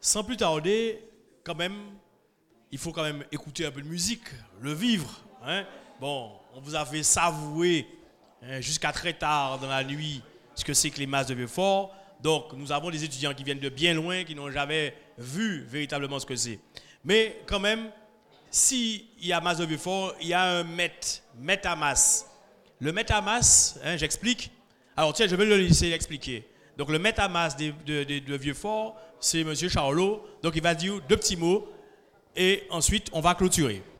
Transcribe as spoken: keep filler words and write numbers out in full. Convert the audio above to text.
sans plus tarder, quand même, il faut quand même écouter un peu de musique, le vivre. Hein? Bon, on vous a fait savourer hein, jusqu'à très tard dans la nuit ce que c'est que les masses de Vieux-Fort. Donc, nous avons des étudiants qui viennent de bien loin, qui n'ont jamais vu véritablement ce que c'est. Mais quand même, s'il y a masse de Vieux-Fort, il y a un maître, maître à masse. Le maître à masse, hein, j'explique. Alors, tiens, je vais le laisser expliquer. Donc, le maître à masse de, de, de, de Vieux-Fort, c'est M. Charlot. Donc, il va dire deux petits mots et ensuite, on va clôturer.